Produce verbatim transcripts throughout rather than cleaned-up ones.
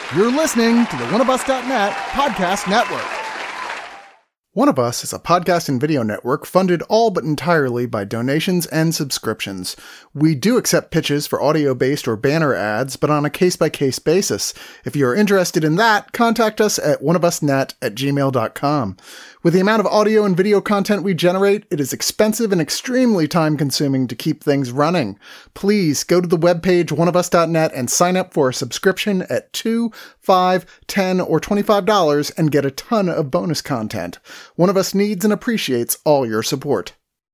You're listening to the one of us dot net podcast network. One of Us is a podcast and video network funded all but entirely by donations and subscriptions. We do accept pitches for audio-based or banner ads, but on a case-by-case basis. If you are interested in that, contact us at one of us net at gmail dot com. With the amount of audio and video content we generate, it is expensive and extremely time-consuming to keep things running. Please go to the webpage one of us dot net and sign up for a subscription at two dollars, five dollars, ten dollars, or twenty-five dollars and get a ton of bonus content. One of Us needs and appreciates all your support.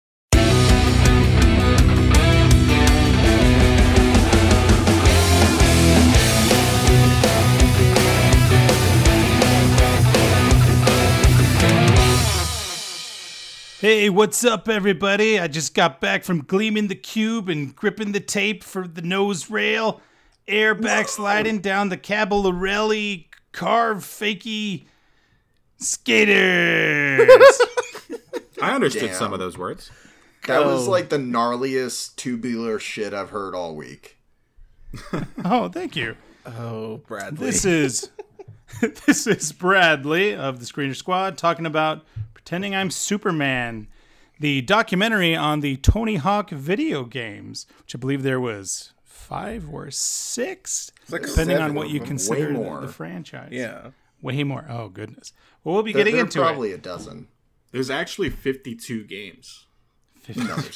Hey, what's up, everybody? I just got back from gleaming the cube and gripping the tape for the nose rail, air backsliding down the Caballarelli carve fakey skaters. I understood Damn. some of those words. That Oh. was like the gnarliest tubular shit I've heard all week. Oh, thank you. Oh, Bradley. This is this is Bradley of the Screener Squad talking about Pretending I'm Superman, the documentary on the Tony Hawk video games, which I believe there was five or six, like depending seven on what of you them, consider way the, more. the franchise. Yeah. Way more. Oh, goodness. Well, we'll be There, getting there are into probably it. a dozen. There's actually fifty-two games. fifty dollars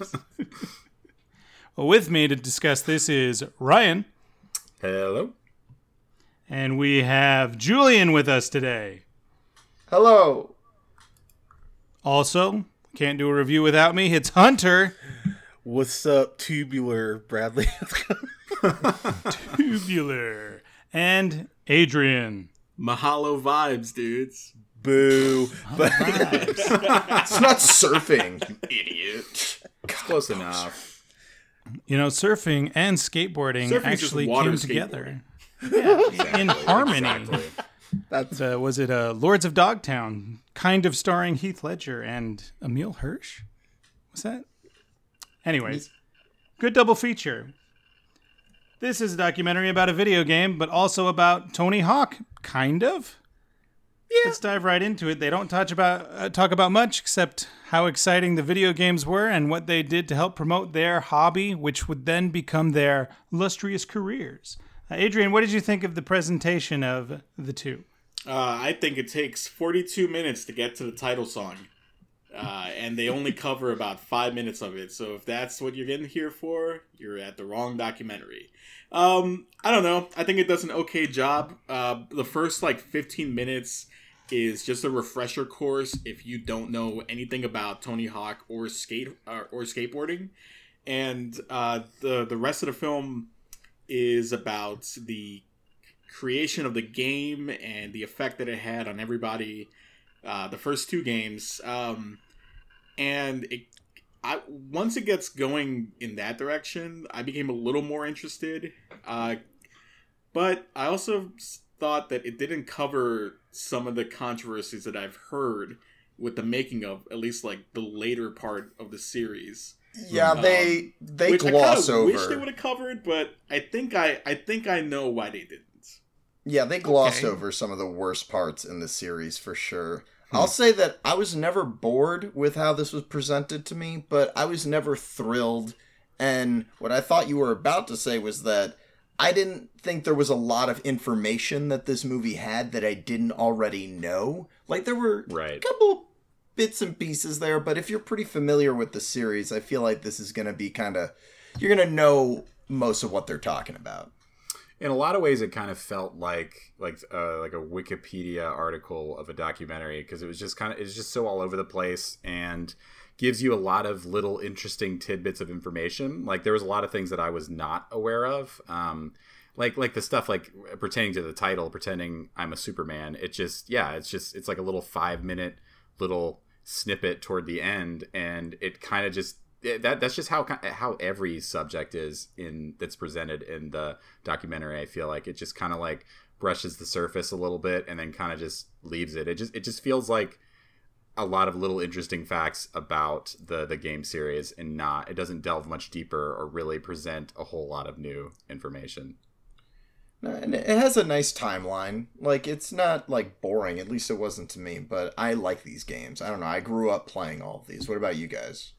Well, with me to discuss this is Ryan, Hello. and we have Julian with us today. Hello. Also, can't do a review without me. It's Hunter. What's up, tubular Bradley? Tubular. And Adrian. Mahalo vibes, dudes. Boo. But It's not surfing, you idiot. Close enough. You know, surfing and skateboarding Surfing's actually just water came skateboarding. together. Yeah, in harmony. Exactly. that's Uh, was it uh, Lords of Dogtown, kind of starring Heath Ledger and Emile Hirsch? Was that? Anyways, good double feature. This is a documentary about a video game, but also about Tony Hawk, kind of. Yeah. Let's dive right into it. They don't touch about uh, talk about much except how exciting the video games were and what they did to help promote their hobby, which would then become their illustrious careers. Uh, Adrian, what did you think of the presentation of the two? Uh, I think it takes forty-two minutes to get to the title song. Uh, and they only cover about five minutes of it. So if that's what you're getting here for, you're at the wrong documentary. Um, I don't know. I think it does an okay job. Uh, the first like fifteen minutes is just a refresher course if you don't know anything about Tony Hawk or skate uh, or skateboarding. And uh, the the rest of the film is about the creation of the game and the effect that it had on everybody. Uh, the first two games, um, and it, I once it gets going in that direction, I became a little more interested. Uh, but I also thought that it didn't cover some of the controversies that I've heard with the making of at least like the later part of the series. Yeah, Um, they they which gloss I kind of wish they over. would have covered, but I think I I think I know why they didn't. Yeah, they glossed Okay. over some of the worst parts in the series for sure. I'll say that I was never bored with how this was presented to me, but I was never thrilled. And what I thought you were about to say was that I didn't think there was a lot of information that this movie had that I didn't already know. Like, there were Right. a couple bits and pieces there, but if you're pretty familiar with the series, I feel like this is going to be kind of... You're going to know most of what they're talking about. In a lot of ways, it kind of felt like like uh, like a Wikipedia article of a documentary because it was just kind of it's just so all over the place and gives you a lot of little interesting tidbits of information. Like there was a lot of things that I was not aware of, um, like like the stuff like pertaining to the title, pretending I'm a Superman. It just yeah, it's just it's like a little five minute little snippet toward the end, and it kind of just. That that's just how how every subject is in that's presented in the documentary. I feel like it just kind of like brushes the surface a little bit and then kind of just leaves it. It just it just feels like a lot of little interesting facts about the the game series, and not it doesn't delve much deeper or really present a whole lot of new information. No, and it has a nice timeline. Like, it's not, like, boring. At least it wasn't to me. But I like these games. I don't know. I grew up playing all of these. What about you guys?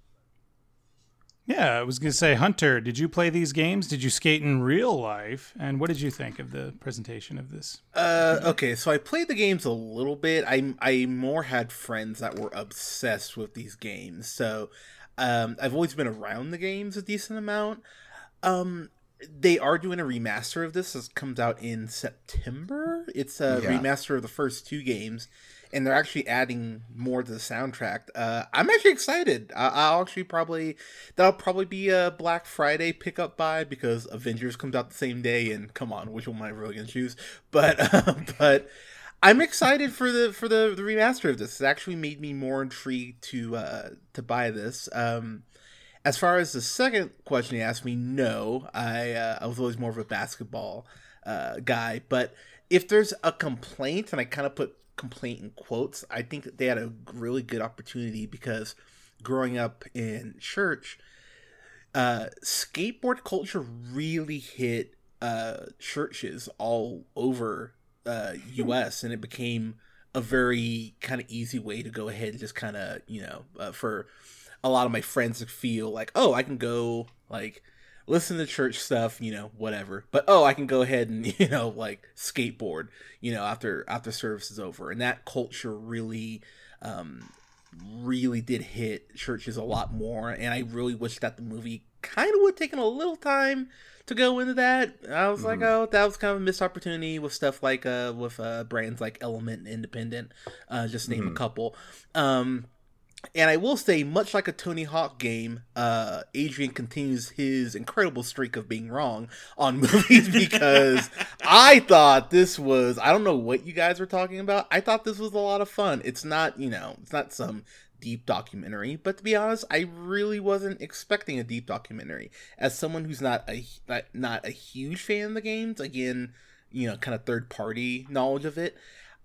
Yeah, I was going to say, Hunter, did you play these games? Did you skate in real life? And what did you think of the presentation of this? Uh, okay, so I played the games a little bit. I I more had friends that were obsessed with these games. So um, I've always been around the games a decent amount. Um, they are doing a remaster of this. This comes out in September. It's a Yeah. remaster of the first two games. And they're actually adding more to the soundtrack. Uh, I'm actually excited. I- I'll actually probably that'll probably be a Black Friday pickup buy because Avengers comes out the same day. And come on, which one am I really gonna choose? But uh, but I'm excited for the for the, the remaster of this. It actually made me more intrigued to uh, to buy this. Um, as far as the second question you asked me, no, I uh, I was always more of a basketball uh, guy. But if there's a complaint, and I kind of put complaint in quotes, I think that they had a really good opportunity because growing up in church, uh, skateboard culture really hit uh, churches all over uh, U S and it became a very kind of easy way to go ahead and just kind of, you know, uh, for a lot of my friends to feel like, oh, I can go like listen to church stuff, you know, whatever. But oh, I can go ahead and, you know, like skateboard, you know, after after service is over. And that culture really um really did hit churches a lot more. And I really wish that the movie kind of would have taken a little time to go into that. I was mm-hmm. like, oh, that was kind of a missed opportunity with stuff like uh with uh brands like Element and Independent, uh just name mm-hmm. a couple. Um And I will say, much like a Tony Hawk game, uh, Adrian continues his incredible streak of being wrong on movies because I thought this was, I don't know what you guys were talking about. I thought this was a lot of fun. It's not, you know, it's not some deep documentary, but to be honest, I really wasn't expecting a deep documentary. As someone who's not a, not, not a huge fan of the games, again, you know, kind of third party knowledge of it,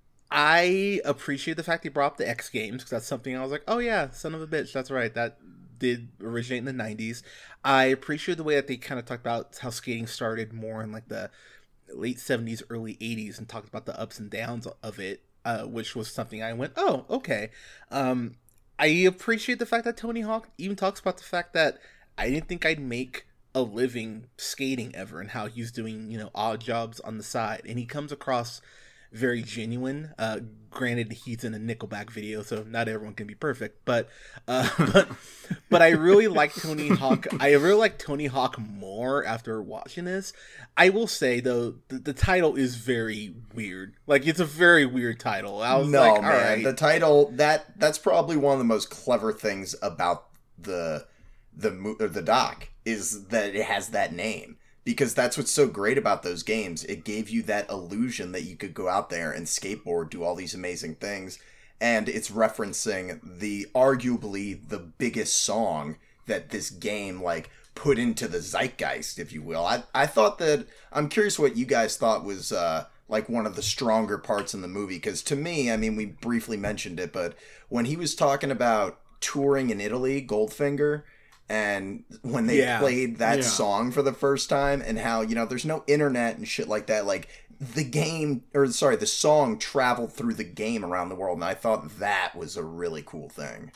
I appreciate the fact he brought up the X Games because that's something I was like, oh yeah, son of a bitch, that's right, that did originate in the nineties. I appreciate the way that they kind of talked about how skating started more in like the late seventies, early eighties and talked about the ups and downs of it, uh, which was something I went, oh, okay. Um, I appreciate the fact that Tony Hawk even talks about the fact that I didn't think I'd make a living skating ever and how he's doing, you know, odd jobs on the side. And he comes across very genuine. Uh, granted, he's in a Nickelback video, so not everyone can be perfect. But, uh, but, but I really like Tony Hawk. I really like Tony Hawk more after watching this. I will say though, the, the title is very weird. Like it's a very weird title. I was no, like, all man, right. The title that that's probably one of the most clever things about the the or the doc is that it has that name. Because that's what's so great about those games. It gave you that illusion that you could go out there and skateboard, do all these amazing things. And it's referencing the arguably the biggest song that this game like put into the zeitgeist, if you will. I, I thought that, I'm curious what you guys thought was uh, like one of the stronger parts in the movie. Because to me, I mean, we briefly mentioned it, but when he was talking about touring in Italy, Goldfinger, and when they yeah. played that yeah. song for the first time and how, you know, there's no internet and shit like that. Like the game or sorry, the song traveled through the game around the world. And I thought that was a really cool thing.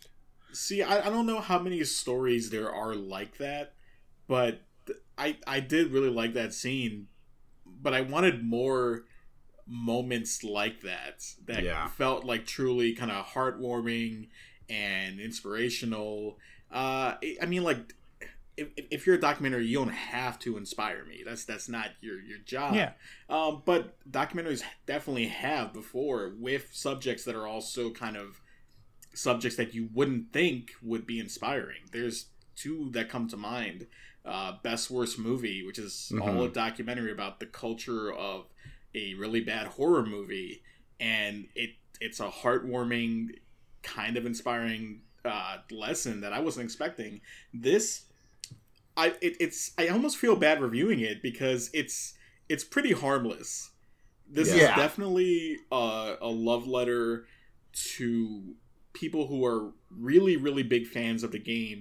See, I, I don't know how many stories there are like that, but I, I did really like that scene, but I wanted more moments like that, that Yeah. felt like truly kind of heartwarming and inspirational. Uh, I mean, like, if, if you're a documentary, you don't have to inspire me. That's that's not your, your job. Yeah. Um, but documentaries definitely have before with subjects that are also kind of subjects that you wouldn't think would be inspiring. There's two that come to mind. Uh, Best Worst Movie, which is Mm-hmm. all a documentary about the culture of a really bad horror movie, and it it's a heartwarming, kind of inspiring uh lesson that I wasn't expecting. This I it, it's I almost feel bad reviewing it because it's it's pretty harmless. This Yeah. is definitely a, a love letter to people who are really really big fans of the game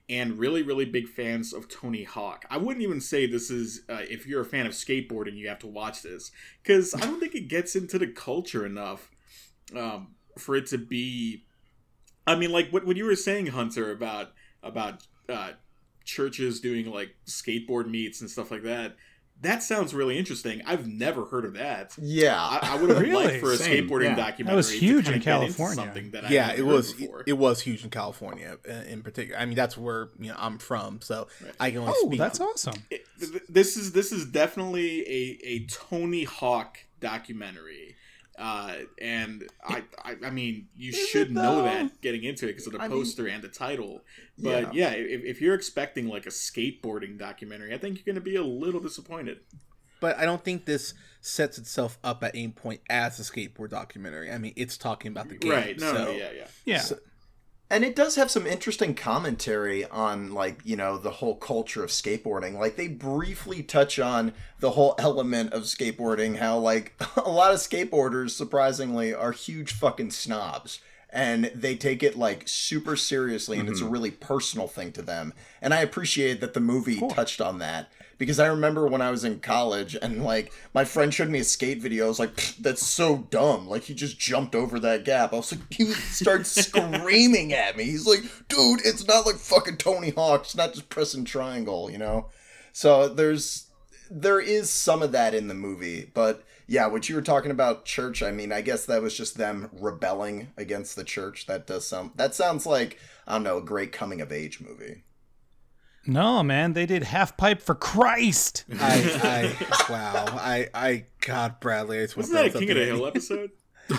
and really, really big fans of Tony Hawk. I wouldn't even say this is, uh, if you're a fan of skateboarding, you have to watch this, because I don't think it gets into the culture enough um, for it to be, I mean, like what, what you were saying, Hunter, about, about uh, churches doing like skateboard meets and stuff like that. That sounds really interesting. I've never heard of that. Yeah, I, I would have Really? liked for a Same, skateboarding yeah. documentary. That was huge to in kinda get into California. something that I Yeah, hadn't it heard was. before. It was huge in California, uh, in particular. I mean, that's where you know I'm from, so Right. I can only Oh, speak. that's awesome. It- th- this is this is definitely a, a Tony Hawk documentary, uh, and I, I I mean you Is should it, know though? that getting into it because of the I mean, poster and the title. But yeah, if, if you're expecting like a skateboarding documentary, I think you're going to be a little disappointed. But I don't think this sets itself up at any point as a skateboard documentary. I mean, it's talking about the game. Right? No, so, no, yeah, yeah. Yeah. so- and it does have some interesting commentary on, like, you know, the whole culture of skateboarding. Like, they briefly touch on the whole element of skateboarding, how, like, a lot of skateboarders, surprisingly, are huge fucking snobs. And they take it, like, super seriously, and mm-hmm. it's a really personal thing to them. And I appreciate that the movie cool. touched on that. Because I remember when I was in college and, like, my friend showed me a skate video. I was like, that's so dumb. Like, he just jumped over that gap. I was like, he started screaming at me. He's like, dude, it's not like fucking Tony Hawk. It's not just pressing triangle, you know? So there's, there is some of that in the movie. But, yeah, what you were talking about church, I mean, I guess that was just them rebelling against the church. That does sound, that sounds like, I don't know, a great coming-of-age movie. No, man, they did Half Pipe for Christ. I, I, wow, I, I, God, Bradley, I just Wasn't that a King of the Hill episode?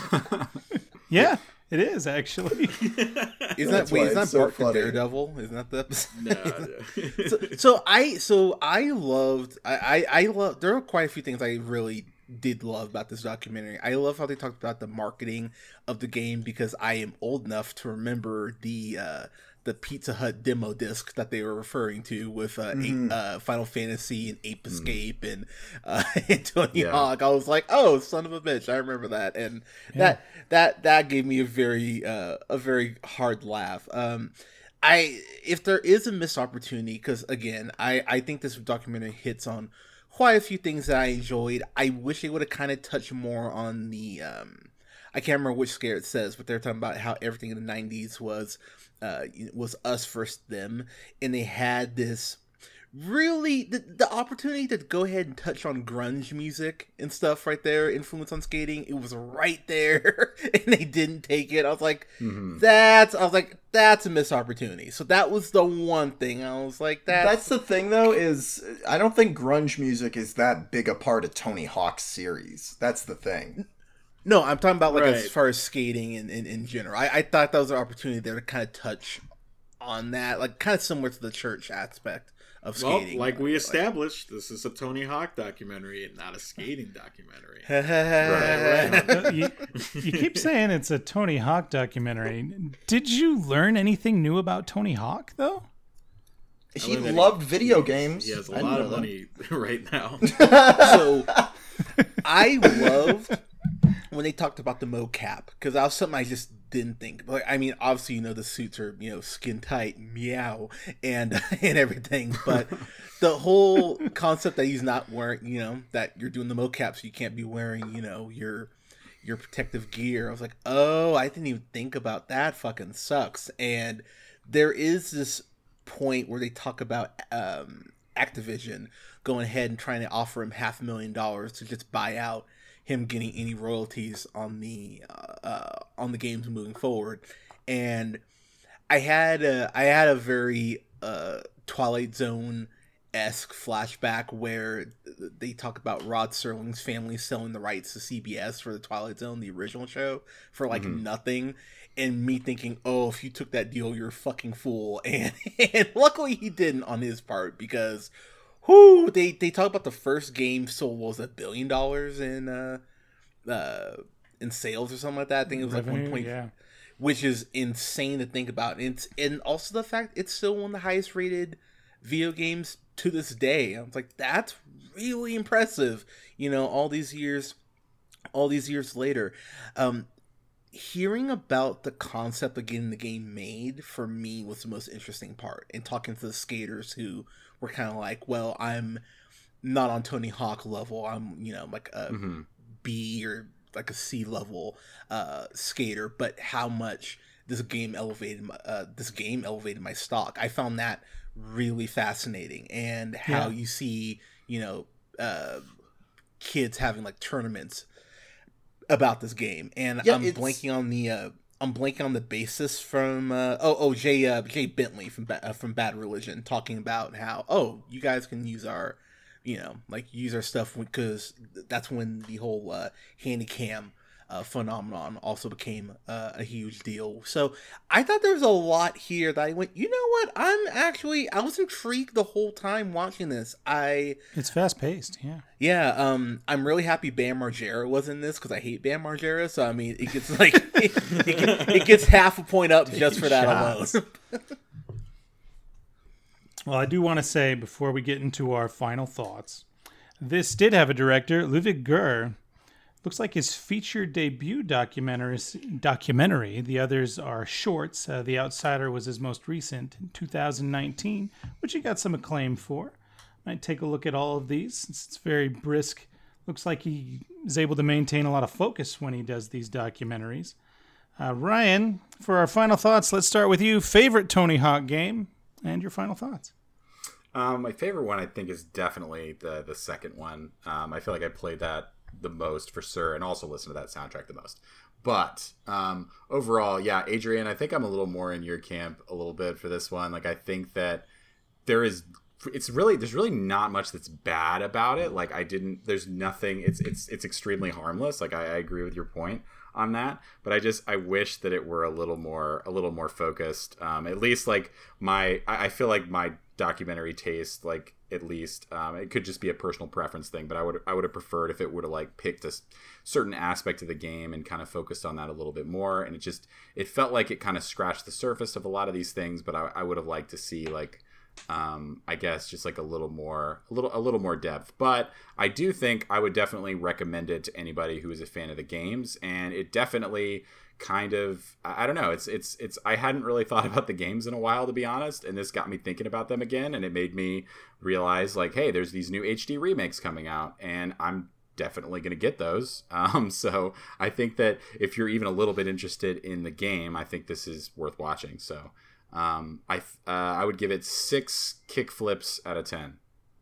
Yeah, it is actually. Isn't that That's wait? why Isn't that it's so Bart the funny. Daredevil? Isn't that the episode? No. so, so I, so I loved. I, I, I love. There are quite a few things I really did love about this documentary. I love how they talked about the marketing of the game because I am old enough to remember the. Uh, the Pizza Hut demo disc that they were referring to with uh, Mm-hmm. Ape, uh, Final Fantasy and Ape Escape and, uh, and Tony Yeah. Hawk. I was like, oh, son of a bitch, I remember that, and Yeah. that that that gave me a very uh, a very hard laugh. Um, I if there is a missed opportunity, because again, I I think this documentary hits on quite a few things that I enjoyed. I wish they would have kind of touched more on the. Um, I can't remember which scare it says, but they're talking about how everything in the nineties was. Uh, was us versus them, and they had this really the, the opportunity to go ahead and touch on grunge music and stuff right there, influence on skating. It was right there, and they didn't take it. I was like, Mm-hmm. that's I was like, that's a missed opportunity. So that was the one thing I was like, that's, That's the thing, though, is I don't think grunge music is that big a part of Tony Hawk's series. That's the thing. No, I'm talking about like Right. as far as skating in, in, in general. I, I thought that was an opportunity there to kind of touch on that, like kind of similar to the church aspect of Well, skating. like we established, this is a Tony Hawk documentary and not a skating documentary. right, Uh, you, you keep saying it's a Tony Hawk documentary. Did you learn anything new about Tony Hawk, though? He learned that he- loved video games. He has a I didn't lot know of that. money right now. So I loved when they talked about the mocap because that was something I just didn't think. Like, I mean, obviously, you know, the suits are you know skin tight, meow, and and everything, but the whole concept that he's not wearing, you know, that you're doing the mocap, so you can't be wearing, you know, your your protective gear. I was like, oh, I didn't even think about that. Fucking sucks. And there is this point where they talk about um, Activision going ahead and trying to offer him half a million dollars to just buy out him getting any royalties on the uh, uh, on the games moving forward. And I had a, I had a very uh, Twilight Zone esque flashback where they talk about Rod Serling's family selling the rights to C B S for the Twilight Zone, the original show, for like mm-hmm. nothing. And me thinking, oh, if you took that deal, you're a fucking fool. And, and luckily he didn't on his part because, whoo, they, they talk about the first game sold was a billion dollars in uh, uh, in sales or something like that. I think it was like Revenue, one point, yeah. which is insane to think about. And, it's, and also the fact it's still one of the highest rated video games to this day. I was like, that's really impressive. You know, all these years, all these years later. Um, hearing about the concept of getting the game made for me was the most interesting part. And talking to the skaters who were kind of like, well, I'm not on Tony Hawk level. I'm, you know, like a mm-hmm. B or like a C level uh, skater, but how much this game elevated my, uh, this game elevated my stock. I found that really fascinating, and how yeah. you see, you know, uh, kids having like tournaments about this game, and yeah, I'm it's... blanking on the uh, I'm blanking on the basis from uh, oh oh Jay uh, Jay Bentley from ba- uh, from Bad Religion, talking about how, oh, you guys can use our, you know, like use our stuff, because that's when the whole uh, handycam uh, phenomenon also became uh, a huge deal. So I thought there was a lot here that I went, you know what? I'm actually I was intrigued the whole time watching this. I it's fast paced, yeah, yeah. Um, I'm really happy Bam Margera was in this, because I hate Bam Margera. So I mean, it gets like it, it, it gets half a point up just for that shots. alone. Well, I do want to say, before we get into our final thoughts, this did have a director, Ludwig Gür. Looks like his feature debut documentary. documentary. The others are shorts. Uh, The Outsider was his most recent in two thousand nineteen, which he got some acclaim for. Might take a look at all of these, since it's very brisk. Looks like he is able to maintain a lot of focus when he does these documentaries. Uh, Ryan, for our final thoughts, let's start with you. Favorite Tony Hawk game and your final thoughts. Um, my favorite one, I think, is definitely the the second one. Um, I feel like I played that the most for sure, and also listened to that soundtrack the most. But um, overall, yeah, Adrian, I think I'm a little more in your camp a little bit for this one. Like, I think that there is, it's really, there's really not much that's bad about it. Like, I didn't, there's nothing, it's it's it's extremely harmless. Like, I, I agree with your point on that, but I just, I wish that it were a little more, a little more focused. Um, at least like my, I, I feel like my documentary taste, like, at least um, it could just be a personal preference thing, but I would I would have preferred if it would have like picked a certain aspect of the game and kind of focused on that a little bit more. And it just it felt like it kind of scratched the surface of a lot of these things, but I, I would have liked to see like um, I guess just like a little more a little a little more depth. But I do think I would definitely recommend it to anybody who is a fan of the games, and it definitely kind of, I don't know, it's it's it's I hadn't really thought about the games in a while, to be honest, and this got me thinking about them again, and it made me realize like, hey, there's these new H D remakes coming out, and I'm definitely going to get those. Um, so I think that if you're even a little bit interested in the game, I think this is worth watching. So um, I uh, I would give it six kick flips out of ten.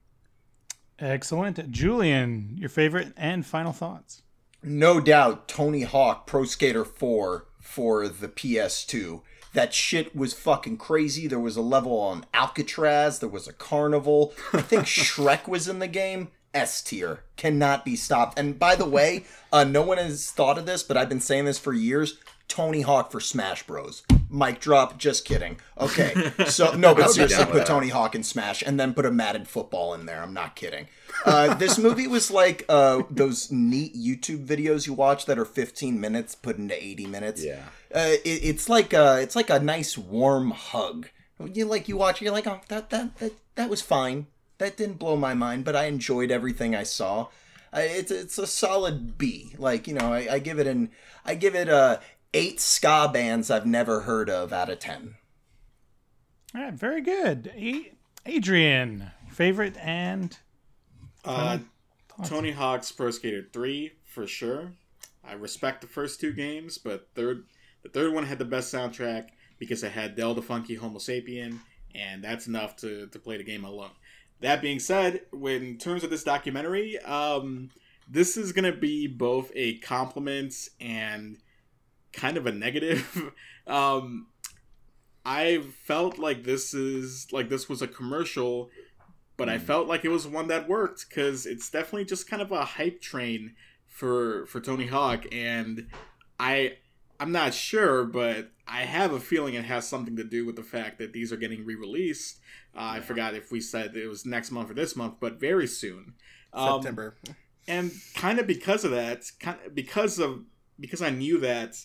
Excellent. Julian, your favorite and final thoughts? No doubt, Tony Hawk Pro Skater four for the P S two. That shit was fucking crazy. There was a level on Alcatraz. There was a carnival. I think Shrek was in the game. S tier. Cannot be stopped. And by the way, uh, no one has thought of this, but I've been saying this for years. Tony Hawk for Smash Bros. Mic drop. Just kidding. Okay. So, no, but seriously, put Tony Hawk in Smash and then put a Madden football in there. I'm not kidding. Uh, this movie was like uh, those neat YouTube videos you watch that are fifteen minutes put into eighty minutes. Yeah. Uh, it, it's like a, it's like a nice warm hug. You like you watch, you're like, oh, that that that that was fine. That didn't blow my mind, but I enjoyed everything I saw. Uh, it's it's a solid B. Like, you know, I, I give it an I give it a eight ska bands I've never heard of out of ten. All right, very good. A- Adrian, favorite and uh, Tony Hawk's Pro Skater three for sure. I respect the first two games, but third the third one had the best soundtrack because it had Del the Funky Homo Sapien, and that's enough to, to play the game alone. That being said, when, in terms of this documentary, um, this is going to be both a compliment and kind of a negative. um, I felt like this is like this was a commercial, but I felt like it was one that worked because it's definitely just kind of a hype train for for Tony Hawk, and I I'm not sure, but I have a feeling it has something to do with the fact that these are getting re-released. Uh, I forgot if we said it was next month or this month, but very soon, um, September. And kind of because of that, kind of because of because I knew that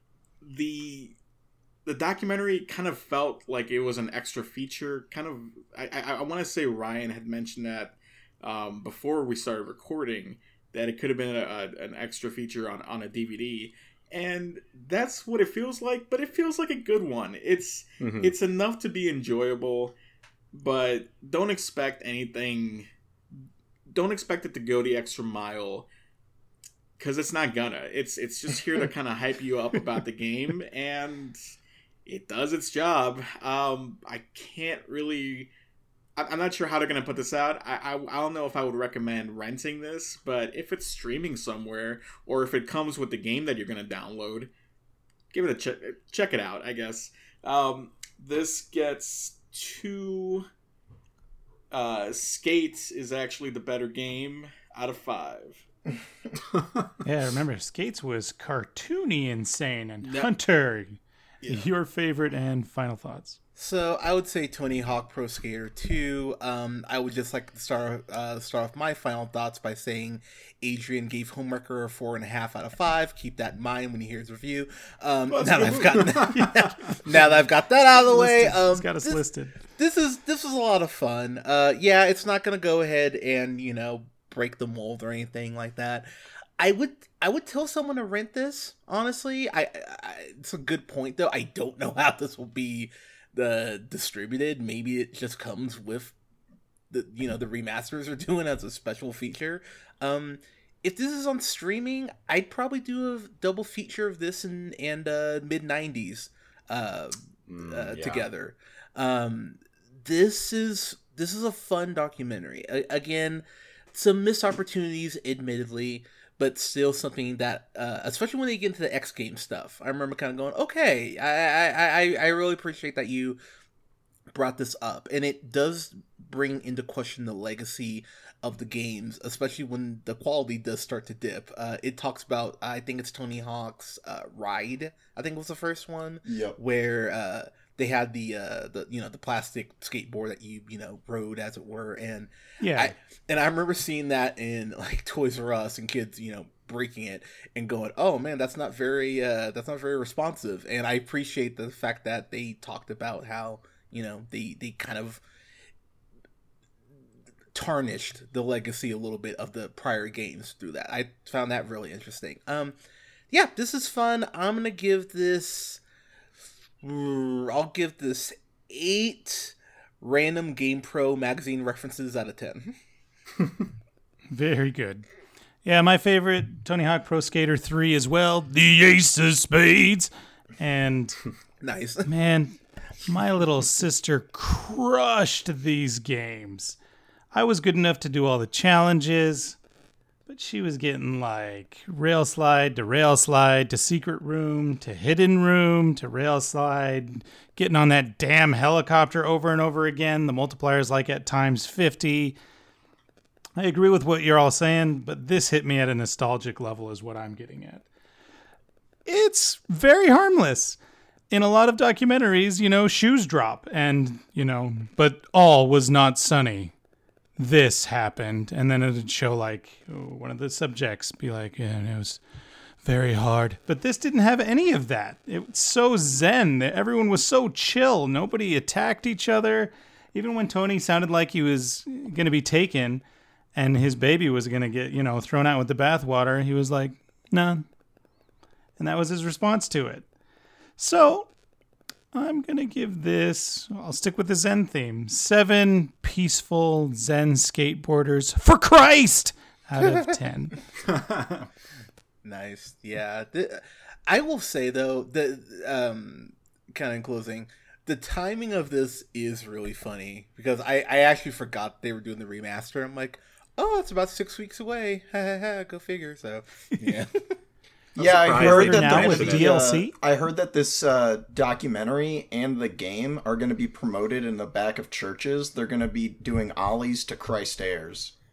the the documentary kind of felt like it was an extra feature. Kind of, I I, I want to say Ryan had mentioned that um, before we started recording that it could have been a, a, an extra feature on, on a D V D. And that's what it feels like, but it feels like a good one. It's mm-hmm. it's enough to be enjoyable, but don't expect anything. Don't expect it to go the extra mile, because it's not gonna. It's it's just here to kind of hype you up about the game, and it does its job. Um, I can't really. I'm not sure how they're going to put this out. I, I I don't know if I would recommend renting this, but if it's streaming somewhere, or if it comes with the game that you're going to download, give it a check. Check it out, I guess. Um, this gets two. Uh, Skates is actually the better game out of five. Yeah, remember, Skates was cartoony insane. And yep. Hunter, yeah. Your favorite and final thoughts. So I would say Tony Hawk Pro Skater two. Um, I would just like to start uh, start off my final thoughts by saying Adrian gave Homewrecker a four and a half out of five. Keep that in mind when you hear his review. Um, now that I've gotten that, now that I've got that out of the way, um, it's got us this, listed. This is this is a lot of fun. Uh, yeah, it's not gonna go ahead and you know break the mold or anything like that. I would I would tell someone to rent this. Honestly, I, I it's a good point though. I don't know how this will be. The distributed, maybe it just comes with the you know the remasters are doing as a special feature. Um, if this is on streaming, I'd probably do a double feature of this and and uh, mid nineties uh, mm, uh, yeah. together. Um, this is this is a fun documentary. A- again, some missed opportunities, admittedly. But still something that, uh, especially when they get into the X Games stuff, I remember kind of going, okay, I, I, I, I really appreciate that you brought this up. And it does bring into question the legacy of the games, especially when the quality does start to dip. Uh, it talks about, I think it's Tony Hawk's uh, Ride, I think was the first one, yep. where uh, they had the, uh, the, you know, the plastic skateboard that you, you know, rode, as it were. And yeah. I, and I remember seeing that in like Toys R Us and kids, you know, breaking it and going, "Oh man, that's not very, uh, that's not very responsive." And I appreciate the fact that they talked about how, you know, they they kind of tarnished the legacy a little bit of the prior games through that. I found that really interesting. Um, yeah, this is fun. I'm gonna give this. I'll give this eight random GamePro magazine references out of ten. Very good. Yeah, my favorite, Tony Hawk Pro Skater three as well. The Ace of Spades. And nice. Man, my little sister crushed these games. I was good enough to do all the challenges, but she was getting like rail slide to rail slide to secret room to hidden room to rail slide, getting on that damn helicopter over and over again. The multiplier is like at times fifty. I agree with what you're all saying, but this hit me at a nostalgic level is what I'm getting at. It's very harmless. In a lot of documentaries, you know, shoes drop and, you know, but all was not sunny. This happened. And then it'd show like one of the subjects be like, yeah, it was very hard. But this didn't have any of that. It was so zen. Everyone was so chill. Nobody attacked each other. Even when Tony sounded like he was going to be taken and his baby was going to get, you know, thrown out with the bathwater, he was like, nah. And that was his response to it. So I'm going to give this, I'll stick with the Zen theme, seven peaceful Zen skateboarders for Christ out of ten. Nice. Yeah. The, I will say, though, that um, kind of in closing, the timing of this is really funny because I, I actually forgot they were doing the remaster. I'm like, oh, it's about six weeks away. Go figure. So, yeah. Yeah, I heard that now the, with the D L C. Uh, I heard that this uh, documentary and the game are going to be promoted in the back of churches. They're going to be doing ollies to Christ airs.